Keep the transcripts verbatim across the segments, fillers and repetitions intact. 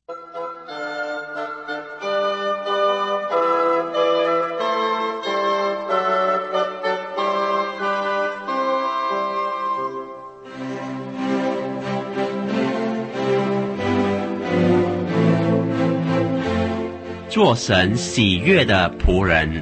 做神喜悦的仆人。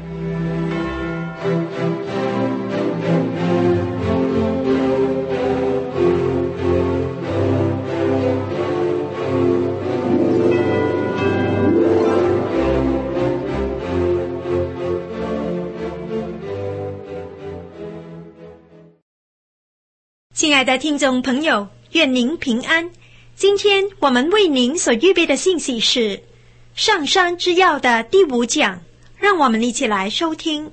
亲爱的听众朋友，愿您平安。今天我们为您所预备的信息是上山之钥的第五讲，让我们一起来收听。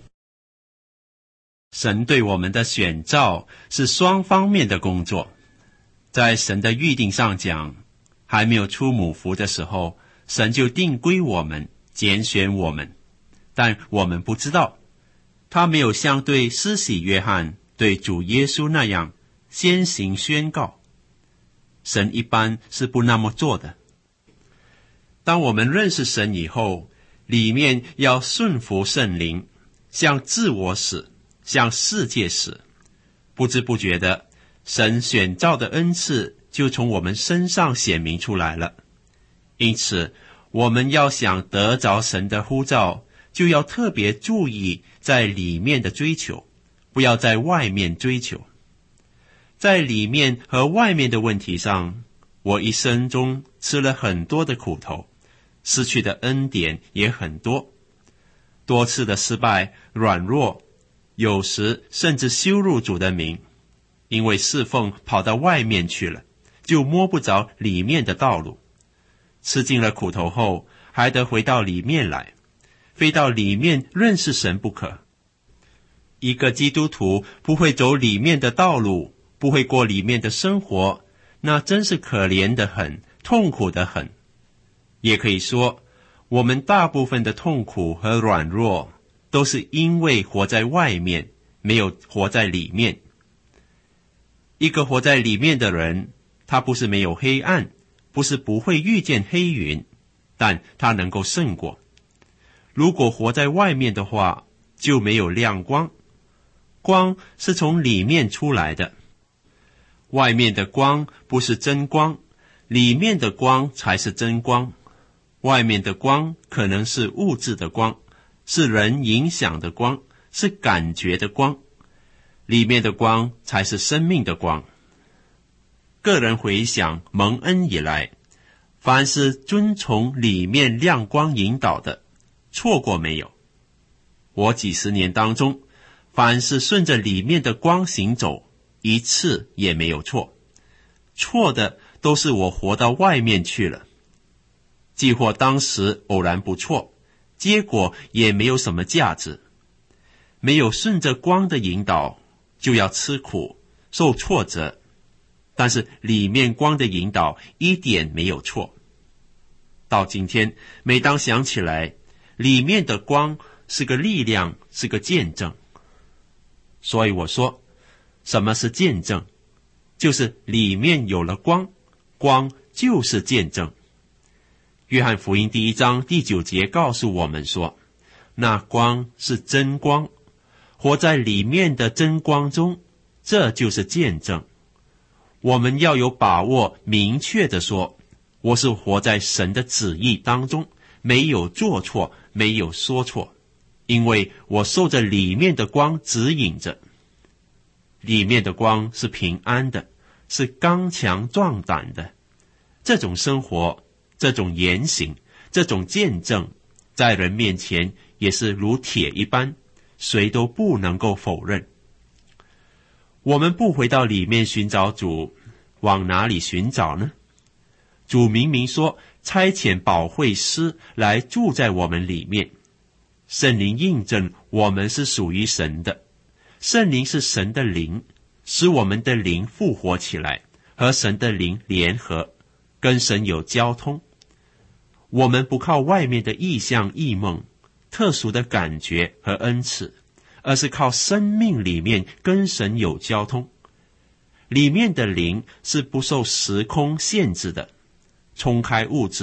神对我们的选召是双方面的工作。在神的预定上讲，还没有出母腹的时候，神就定规我们，拣选我们，但我们不知道，他没有像对施洗约翰、对主耶稣那样先行宣告。神一般是不那么做的。当我们认识神以后，里面要顺服圣灵，向自我死，向世界死。不知不觉的，神选召的恩赐就从我们身上显明出来了。因此，我们要想得着神的呼召，就要特别注意在里面的追求，不要在外面追求。在里面和外面的问题上，我一生中吃了很多的苦头，失去的恩典也很多，多次的失败、软弱，有时甚至羞辱主的名，因为侍奉跑到外面去了，就摸不着里面的道路。吃尽了苦头后，还得回到里面来，非到里面认识神不可。一个基督徒不会走里面的道路，不会过里面的生活，那真是可怜得很，痛苦得很。也可以说，我们大部分的痛苦和软弱，都是因为活在外面，没有活在里面。一个活在里面的人，他不是没有黑暗，不是不会遇见黑云，但他能够胜过。如果活在外面的话，就没有亮光。光是从里面出来的，外面的光不是真光，里面的光才是真光。外面的光可能是物质的光，是人影响的光，是感觉的光，里面的光才是生命的光。个人回想蒙恩以来，凡是遵从里面亮光引导的，错过没有？我几十年当中，凡是顺着里面的光行走，一次也没有错。错的都是我活到外面去了。既或当时偶然不错，结果也没有什么价值。没有顺着光的引导，就要吃苦，受挫折。但是里面光的引导一点没有错。到今天，每当想起来，里面的光是个力量，是个见证。所以我说，什么是见证？就是里面有了光，光就是见证。约翰福音第一章第九节告诉我们说，那光是真光，活在里面的真光中，这就是见证。我们要有把握，明确地说，我是活在神的旨意当中，没有做错，没有说错，因为我受着里面的光指引着。里面的光是平安的，是刚强壮胆的。这种生活，这种言行，这种见证，在人面前也是如铁一般，谁都不能够否认。我们不回到里面寻找主，往哪里寻找呢？主明明说差遣保惠师来住在我们里面，圣灵印证我们是属于神的。圣灵是神的灵，使我们的灵复活起来，和神的灵联合，跟神有交通。我们不靠外面的异象异梦、特殊的感觉和恩赐，而是靠生命里面跟神有交通。里面的灵是不受时空限制的，冲开物质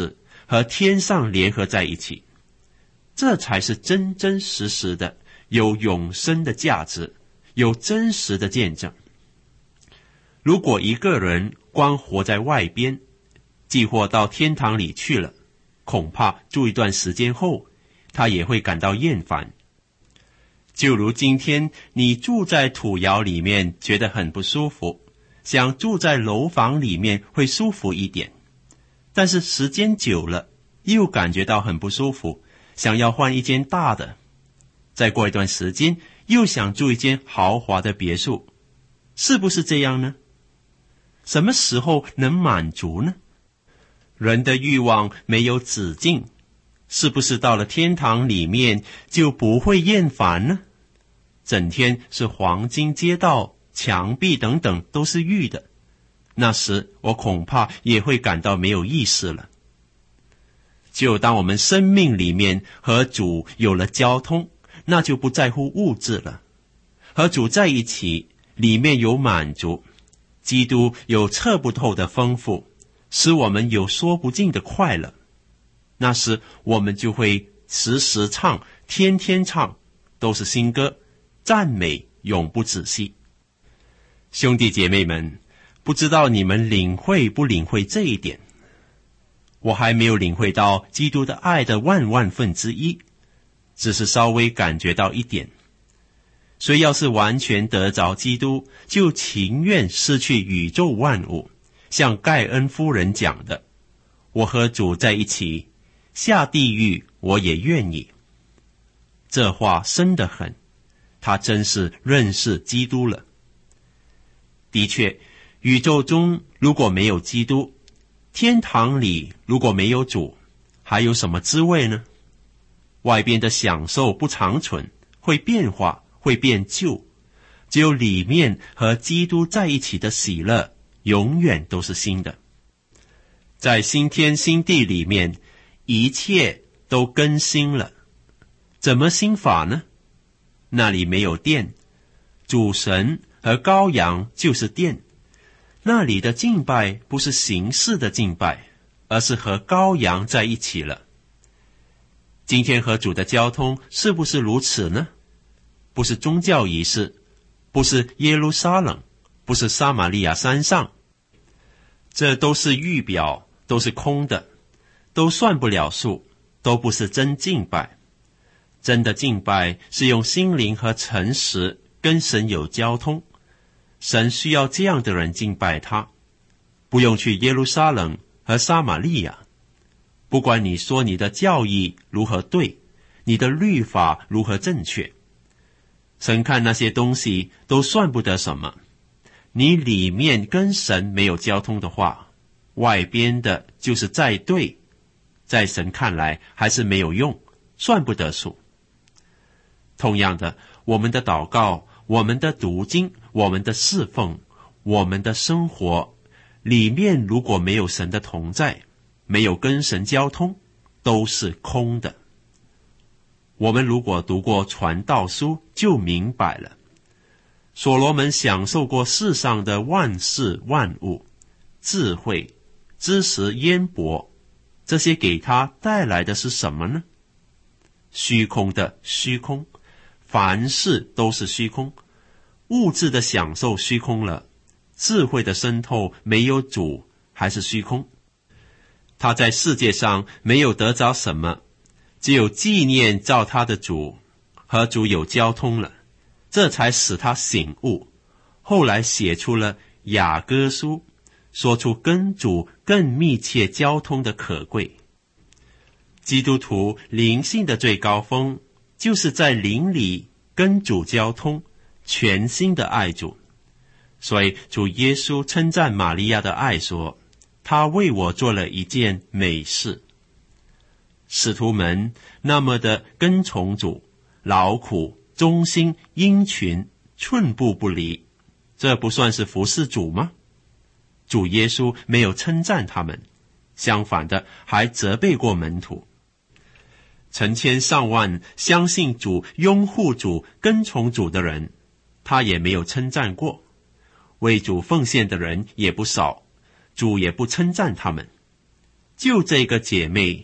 和天上联合在一起，这才是真真实实的有永生的价值，有真实的见证。如果一个人光活在外边，既或到天堂里去了，恐怕住一段时间后，他也会感到厌烦。就如今天你住在土窑里面觉得很不舒服，想住在楼房里面会舒服一点，但是时间久了又感觉到很不舒服，想要换一间大的，再过一段时间又想住一间豪华的别墅，是不是这样呢？什么时候能满足呢？人的欲望没有止境，是不是到了天堂里面就不会厌烦呢？整天是黄金街道，墙壁等等都是玉的，那时我恐怕也会感到没有意思了。就当我们生命里面和主有了交通，那就不在乎物质了。和主在一起，里面有满足，基督有测不透的丰富，使我们有说不尽的快乐。那时我们就会时时唱，天天唱，都是新歌，赞美永不止息。兄弟姐妹们，不知道你们领会不领会这一点？我还没有领会到基督的爱的万万分之一，只是稍微感觉到一点。谁要是完全得着基督，就情愿失去宇宙万物。像盖恩夫人讲的，我和主在一起，下地狱我也愿意。这话深得很，他真是认识基督了。的确，宇宙中如果没有基督，天堂里如果没有主，还有什么滋味呢？外边的享受不长存，会变化，会变旧，只有里面和基督在一起的喜乐永远都是新的。在新天新地里面，一切都更新了。怎么新法呢？那里没有殿，主神和羔羊就是殿。那里的敬拜不是形式的敬拜，而是和羔羊在一起了。今天和主的交通是不是如此呢？不是宗教仪式，不是耶路撒冷，不是撒玛利亚山上，这都是预表，都是空的，都算不了数，都不是真敬拜。真的敬拜是用心灵和诚实跟神有交通，神需要这样的人敬拜他，不用去耶路撒冷和撒玛利亚。不管你说你的教义如何对，你的律法如何正确，神看那些东西都算不得什么。你里面跟神没有交通的话，外边的就是再对，在神看来还是没有用，算不得数。同样的，我们的祷告，我们的读经，我们的侍奉，我们的生活里面如果没有神的同在，没有跟神交通，都是空的。我们如果读过传道书，就明白了。所罗门享受过世上的万事万物，智慧、知识渊博，这些给他带来的是什么呢？虚空的虚空，凡事都是虚空。物质的享受虚空了，智慧的渗透没有主，还是虚空。他在世界上没有得着什么，只有纪念造他的主，和主有交通了，这才使他醒悟。后来写出了雅歌书，说出跟主更密切交通的可贵。基督徒灵性的最高峰，就是在灵里跟主交通，全心的爱主。所以主耶稣称赞玛利亚的爱说，他为我做了一件美事。使徒们那么的跟从主，劳苦、忠心、殷勤，寸步不离，这不算是服侍主吗？主耶稣没有称赞他们，相反的还责备过门徒。成千上万相信主、拥护主、跟从主的人，他也没有称赞过。为主奉献的人也不少，主也不称赞他们。就这个姐妹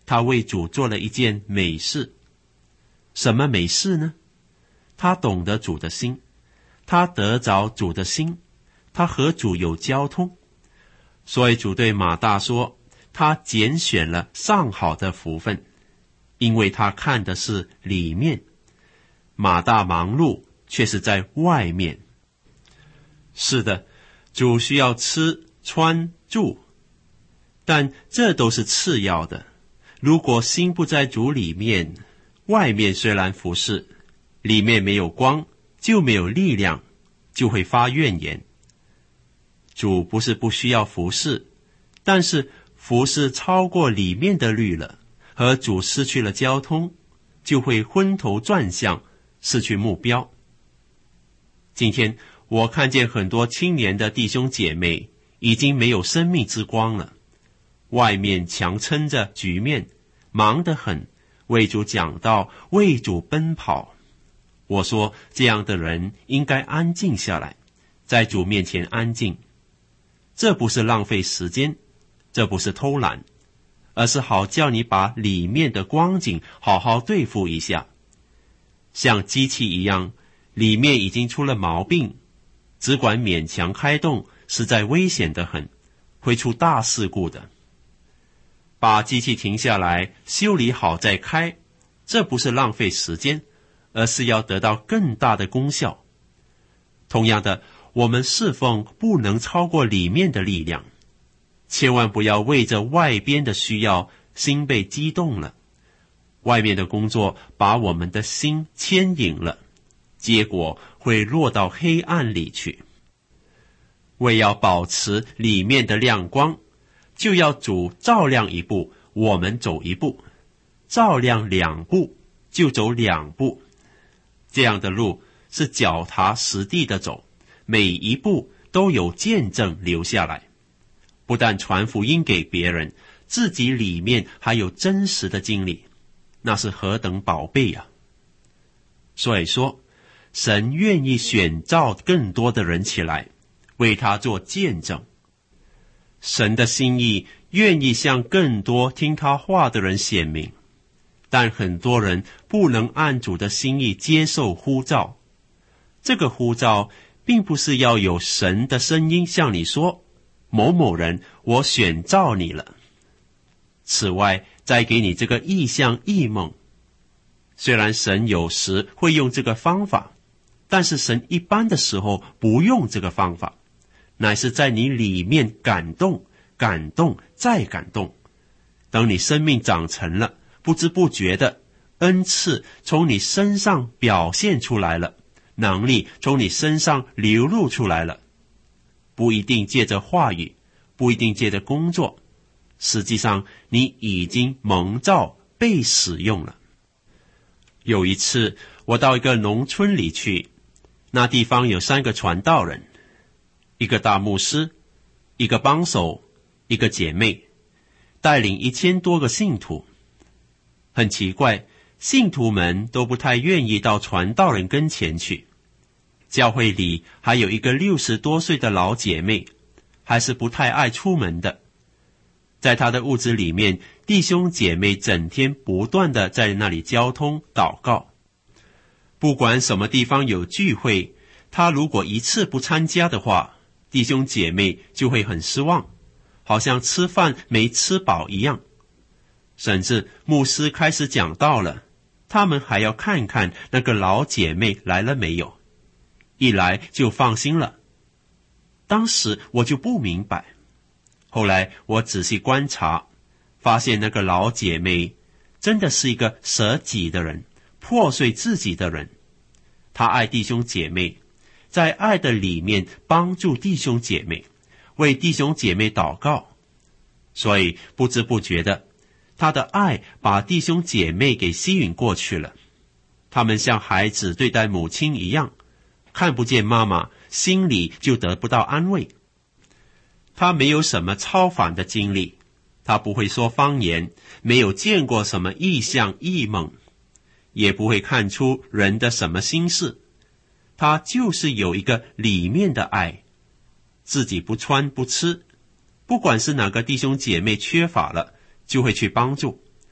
他为主做了一件美事。什么美事呢？他懂得主的心，他得着主的心，他和主有交通。所以主对马大说，他拣选了上好的福分，因为他看的是里面，马大忙碌却是在外面。是的，主需要吃穿住，但这都是次要的。如果心不在主里面，外面虽然服侍，里面没有光，就没有力量，就会发怨言。主不是不需要服侍，但是服侍超过里面的律了，和主失去了交通，就会昏头转向，失去目标。今天我看见很多青年的弟兄姐妹已经没有生命之光了，外面强撑着局面，忙得很，为主讲道，为主奔跑。我说这样的人应该安静下来，在主面前安静。这不是浪费时间，这不是偷懒，而是好叫你把里面的光景好好对付一下。像机器一样，里面已经出了毛病，只管勉强开动，实在危险得很，会出大事故的。把机器停下来，修理好再开，这不是浪费时间，而是要得到更大的功效。同样的，我们侍奉不能超过里面的力量，千万不要为着外边的需要，心被激动了，外面的工作把我们的心牵引了，结果会落到黑暗里去。为要保持里面的亮光，就要主照亮一步，我们走一步，照亮两步，就走两步。这样的路是脚踏实地的走，每一步都有见证留下来，不但传福音给别人，自己里面还有真实的经历，那是何等宝贝啊！所以说，神愿意选召更多的人起来，为他做见证。神的心意愿意向更多听他话的人显明，但很多人不能按主的心意接受呼召。这个呼召并不是要有神的声音向你说，某某人，我选召你了。此外，再给你这个意象异梦。虽然神有时会用这个方法，但是神一般的时候不用这个方法，乃是在你里面感动，感动，再感动。等你生命长成了，不知不觉的恩赐从你身上表现出来了，能力从你身上流露出来了。不一定借着话语，不一定借着工作，实际上你已经蒙召被使用了。有一次我到一个农村里去，那地方有三个传道人，一个大牧师，一个帮手，一个姐妹，带领一千多个信徒。很奇怪，信徒们都不太愿意到传道人跟前去。教会里还有一个六十多岁的老姐妹，还是不太爱出门的。在她的屋子里面，弟兄姐妹整天不断的在那里交通祷告。不管什么地方有聚会，她如果一次不参加的话，弟兄姐妹就会很失望，好像吃饭没吃饱一样。甚至牧师开始讲道了，他们还要看看那个老姐妹来了没有，一来就放心了。当时我就不明白，后来我仔细观察，发现那个老姐妹真的是一个舍己的人，破碎自己的人。她爱弟兄姐妹，在爱的里面帮助弟兄姐妹，为弟兄姐妹祷告。所以不知不觉的，她的爱把弟兄姐妹给吸引过去了。他们像孩子对待母亲一样，看不见妈妈，心里就得不到安慰。他没有什么超凡的经历，他不会说方言，没有见过什么异象异梦，也不会看出人的什么心事。他就是有一个里面的爱，自己不穿不吃，不管是哪个弟兄姐妹缺乏了，就会去帮助，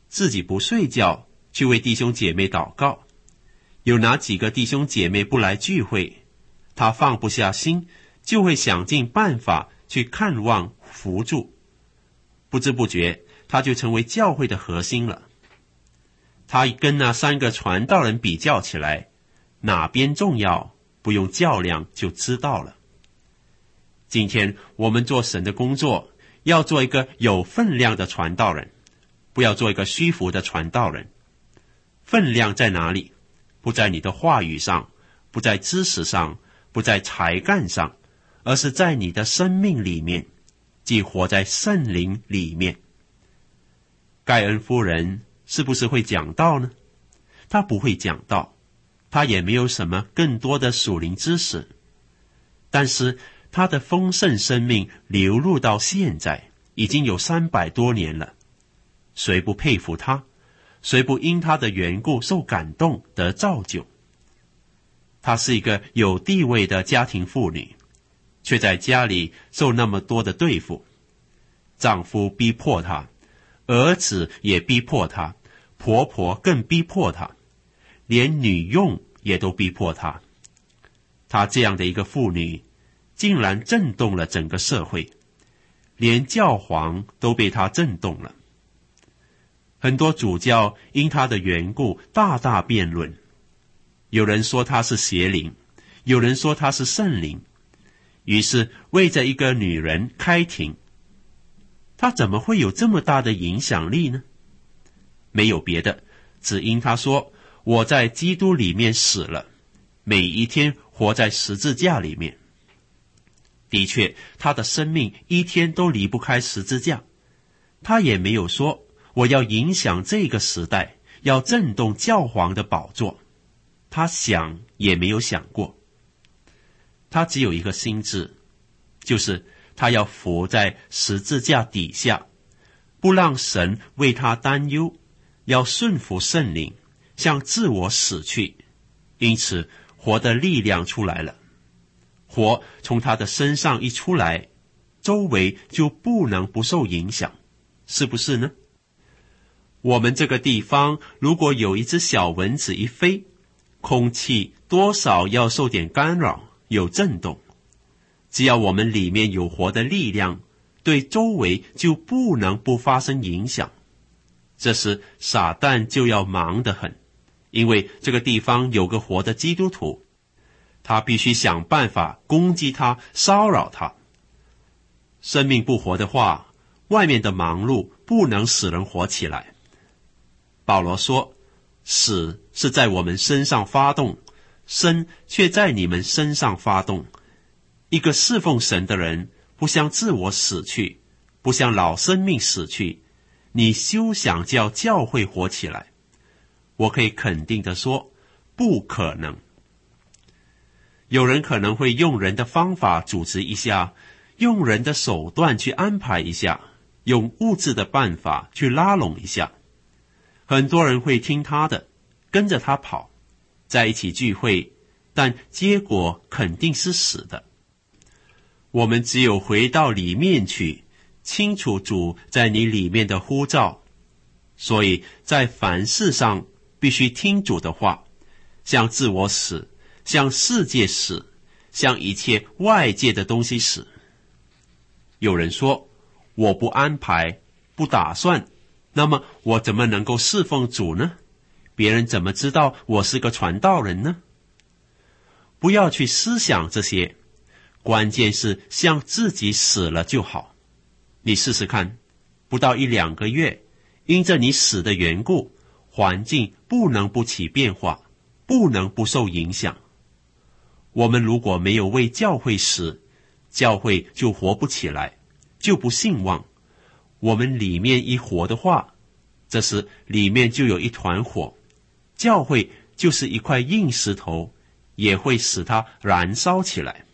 自己不睡觉去为弟兄姐妹祷告。有哪几个弟兄姐妹不来聚会，他放不下心，就会想尽办法去看望扶助。不知不觉，他就成为教会的核心了。他跟那三个传道人比较起来，哪边重要，不用较量就知道了。今天我们做神的工作，要做一个有分量的传道人，不要做一个虚浮的传道人。分量在哪里？不在你的话语上，不在知识上，不在才干上，而是在你的生命里面，即活在圣灵里面。盖恩夫人是不是会讲道呢？她不会讲道，她也没有什么更多的属灵知识，但是她的丰盛生命流入到现在，已经有三百多年了。谁不佩服她？谁不因她的缘故受感动得造就？她是一个有地位的家庭妇女，却在家里受那么多的对付。丈夫逼迫她，儿子也逼迫她，婆婆更逼迫她，连女佣也都逼迫她。她这样的一个妇女，竟然震动了整个社会，连教皇都被她震动了。很多主教因她的缘故大大辩论，有人说她是邪灵，有人说她是圣灵，于是为着一个女人开庭。她怎么会有这么大的影响力呢？没有别的，只因她说我在基督里面死了，每一天活在十字架里面。的确，她的生命一天都离不开十字架。她也没有说我要影响这个时代，要震动教皇的宝座。她想也没有想过。她只有一个心志，就是她要伏在十字架底下，不让神为她担忧，要顺服圣灵，向自我死去。因此活的力量出来了，火从她的身上一出来，周围就不能不受影响，是不是呢？我们这个地方如果有一只小蚊子一飞，空气多少要受点干扰，有震动。只要我们里面有活的力量，对周围就不能不发生影响。这时撒旦就要忙得很，因为这个地方有个活的基督徒，他必须想办法攻击他，骚扰他。生命不活的话，外面的忙碌不能使人活起来。保罗说，死是在我们身上发动，生却在你们身上发动。一个侍奉神的人，不向自我死去，不向老生命死去，你休想叫教会活起来。我可以肯定地说，不可能。有人可能会用人的方法组织一下，用人的手段去安排一下，用物质的办法去拉拢一下。很多人会听他的，跟着他跑，在一起聚会，但结果肯定是死的。我们只有回到里面去，清楚主在你里面的呼召。所以在凡事上必须听主的话，向自我死，向世界死，向一切外界的东西死。有人说，我不安排，不打算，那么我怎么能够侍奉主呢？别人怎么知道我是个传道人呢？不要去思想这些，关键是向自己死了就好。你试试看，不到一两个月，因着你死的缘故，环境不能不起变化，不能不受影响。我们如果没有为教会死，教会就活不起来，就不兴旺。我们里面一活的话，这时里面就有一团火，教会就是一块硬石头，也会使它燃烧起来。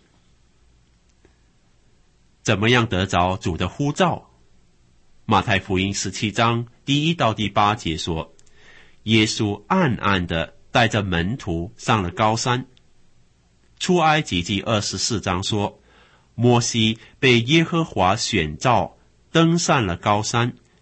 怎么样得着主的呼召？马太福音十七章第一到第八节说，耶稣暗暗地带着门徒上了高山。出埃及记二十四章说，摩西被耶和华选召，登上了高山，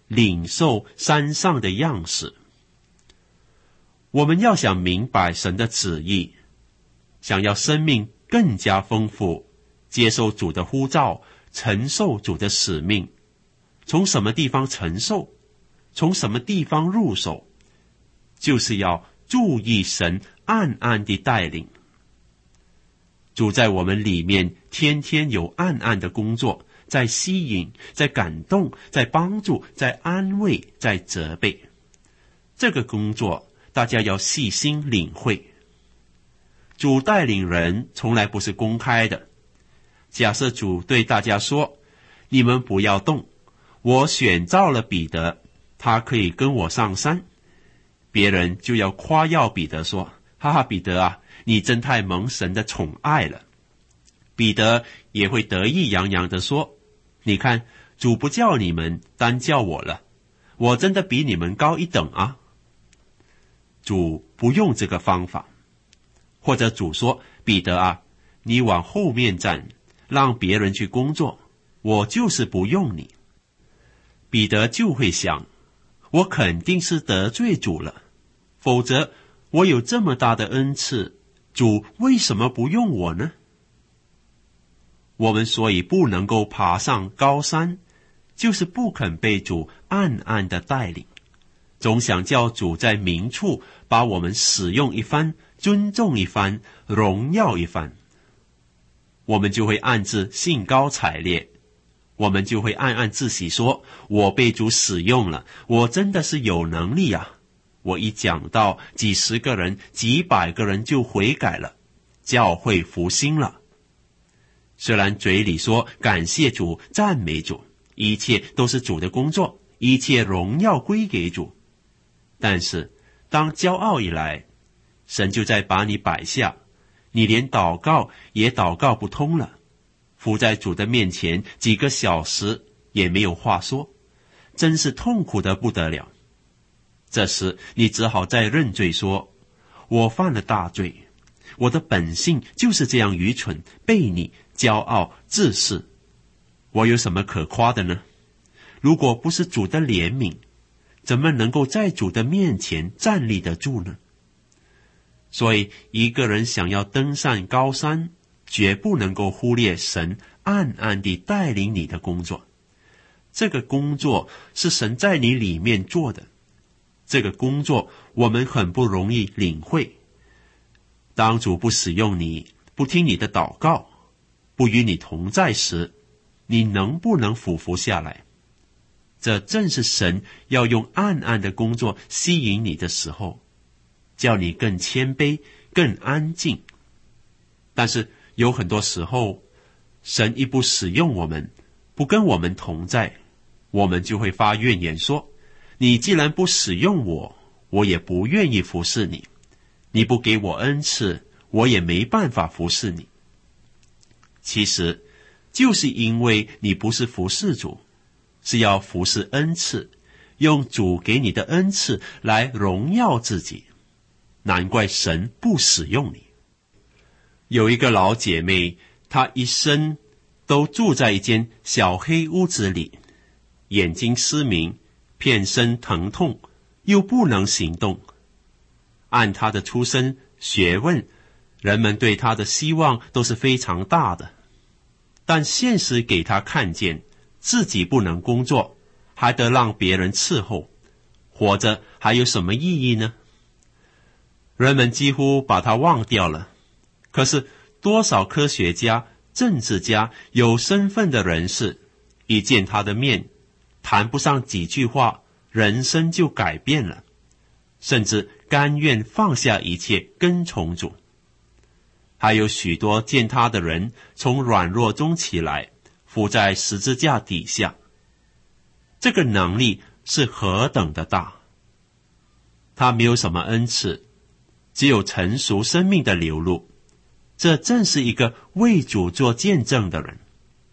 领受山上的样式。我们要想明白神的旨意，想要生命更加丰富，接受主的呼召，承受主的使命，从什么地方承受，从什么地方入手，就是要注意神暗暗的带领。主在我们里面天天有暗暗的工作，在吸引，在感动，在帮助，在安慰，在责备。这个工作大家要细心领会。主带领人从来不是公开的。假设主对大家说，你们不要动，我选召了彼得，他可以跟我上山，别人就要夸耀彼得说，哈哈，彼得啊，你真太蒙神的宠爱了。彼得也会得意洋洋地说，你看，主不叫你们，单叫我了，我真的比你们高一等啊。主不用这个方法。或者主说，彼得啊，你往后面站，让别人去工作，我就是不用你。彼得就会想，我肯定是得罪主了，否则我有这么大的恩赐，主为什么不用我呢？我们所以不能够爬上高山，就是不肯被主暗暗的带领，总想叫主在明处把我们使用一番，尊重一番，荣耀一番。我们就会暗自兴高采烈，我们就会暗暗自喜说，我被主使用了，我真的是有能力啊，我一讲到几十个人几百个人就悔改了，教会复兴了。虽然嘴里说感谢主，赞美主，一切都是主的工作，一切荣耀归给主，但是当骄傲一来，神就在把你摆下，你连祷告也祷告不通了，伏在主的面前几个小时也没有话说，真是痛苦得不得了。这时你只好再认罪说，我犯了大罪，我的本性就是这样愚蠢、悖逆、骄傲、自恃，我有什么可夸的呢？如果不是主的怜悯，怎么能够在主的面前站立得住呢？所以一个人想要登上高山，绝不能够忽略神暗暗地带领你的工作。这个工作是神在你里面做的，这个工作我们很不容易领会。当主不使用你，不听你的祷告，不与你同在时，你能不能俯伏下来？这正是神要用暗暗的工作吸引你的时候，叫你更谦卑，更安静。但是有很多时候，神一不使用我们，不跟我们同在，我们就会发怨言说，你既然不使用我，我也不愿意服侍你，你不给我恩赐，我也没办法服侍你。其实就是因为你不是服侍主，是要服侍恩赐，用主给你的恩赐来荣耀自己，难怪神不使用你。有一个老姐妹，她一生都住在一间小黑屋子里，眼睛失明，遍身疼痛，又不能行动。按她的出身学问，人们对她的希望都是非常大的，但现实给她看见自己不能工作，还得让别人伺候，活着还有什么意义呢？人们几乎把她忘掉了。可是多少科学家、政治家、有身份的人士，一见她的面，谈不上几句话，人生就改变了，甚至甘愿放下一切跟从主。还有许多见她的人从软弱中起来，伏在十字架底下。这个能力是何等的大！他没有什么恩赐，只有成熟生命的流露，这正是一个为主做见证的人。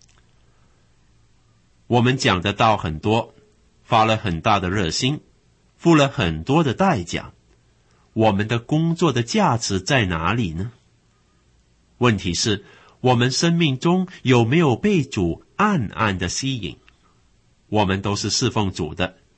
我们讲的道很多，发了很大的热心，付了很多的代价，我们的工作的价值在哪里呢？问题是，我们生命中有没有被主暗暗的吸引？我们都是侍奉主的，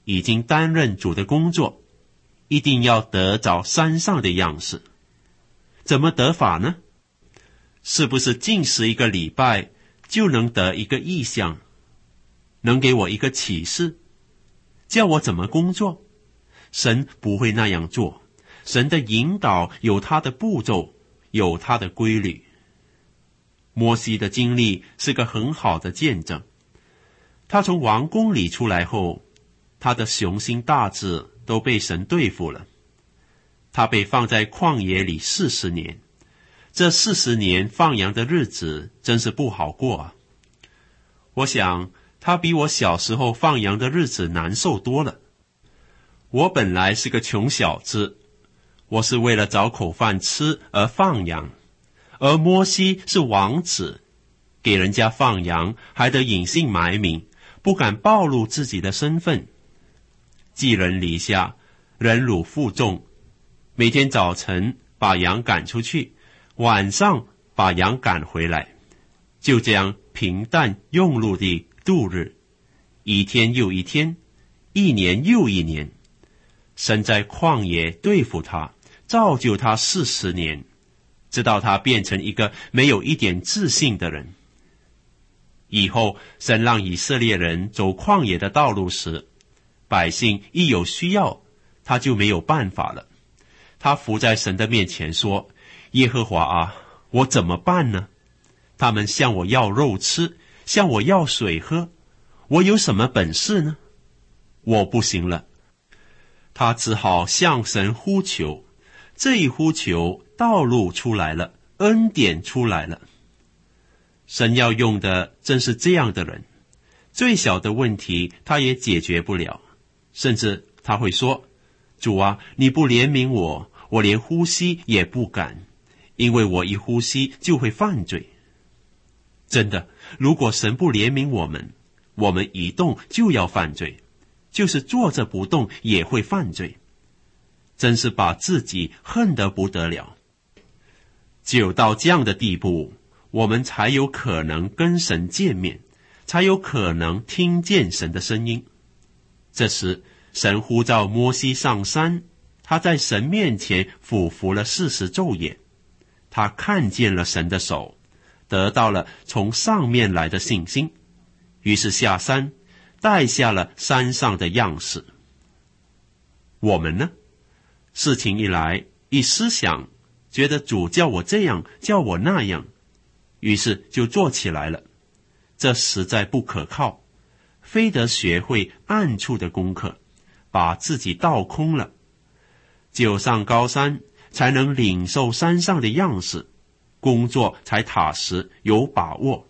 已经担任主的工作，一定要得着山上的样式。怎么得法呢？是不是禁食一个礼拜就能得一个异象，能给我一个启示，叫我怎么工作？神不会那样做，神的引导有他的步骤，有他的规律。摩西的经历是个很好的见证。他从王宫里出来后，他的雄心大志都被神对付了。他被放在旷野里四十年，这四十年放羊的日子真是不好过啊。我想他比我小时候放羊的日子难受多了。我本来是个穷小子，我是为了找口饭吃而放羊，而摩西是王子，给人家放羊还得隐姓埋名，不敢暴露自己的身份。寄人篱下，忍辱负重，每天早晨把羊赶出去，晚上把羊赶回来，就这样平淡庸碌地度日，一天又一天，一年又一年。神在旷野对付他，造就他四十年，直到他变成一个没有一点自信的人。以后神让以色列人走旷野的道路时，百姓一有需要，他就没有办法了。他伏在神的面前说，耶和华啊，我怎么办呢？他们向我要肉吃，向我要水喝，我有什么本事呢？我不行了。他只好向神呼求，这一呼求，道路出来了，恩典出来了。神要用的正是这样的人，最小的问题他也解决不了，甚至他会说，主啊，你不怜悯我，我连呼吸也不敢，因为我一呼吸就会犯罪。真的，如果神不怜悯我们，我们一动就要犯罪，就是坐着不动也会犯罪，真是把自己恨得不得了。只有到这样的地步，我们才有可能跟神见面，才有可能听见神的声音。这时神呼召摩西上山，他在神面前俯伏了四十昼夜，他看见了神的手，得到了从上面来的信心，于是下山带下了山上的样式。我们呢？事情一来，一思想，觉得主叫我这样，叫我那样，于是就做起来了。这实在不可靠，非得学会暗处的功课，把自己倒空了，只有上高山，才能领受山上的样式，工作才踏实有把握。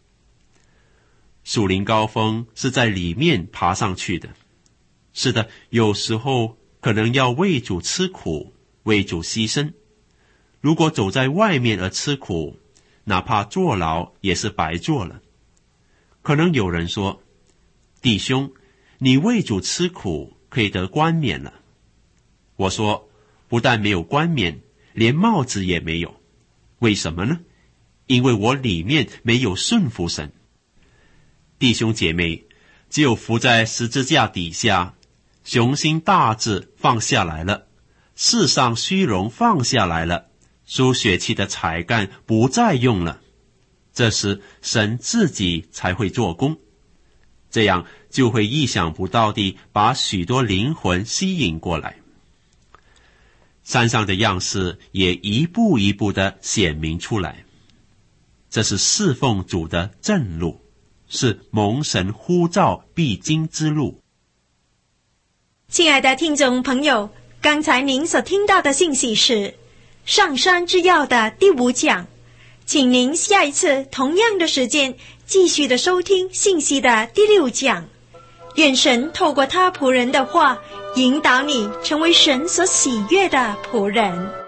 属灵高峰是在里面爬上去的。是的，有时候可能要为主吃苦，为主牺牲。如果走在外面而吃苦，哪怕坐牢也是白做了。可能有人说，弟兄，你为主吃苦可以得冠冕了。我说，不但没有冠冕，连帽子也没有。为什么呢？因为我里面没有顺服神。弟兄姐妹，只有伏在十字架底下，雄心大志放下来了，世上虚荣放下来了，输血气的才干不再用了，这时神自己才会做工，这样就会意想不到地把许多灵魂吸引过来。山上的样式也一步一步地显明出来，这是侍奉主的正路，是蒙神呼召必经之路。 亲爱的听众朋友，刚才您所听到的信息是上山之要的第五讲，请您下一次同样的时间继续的收听信息的第六讲。愿神透过他仆人的话引导你成为神所喜悦的仆人。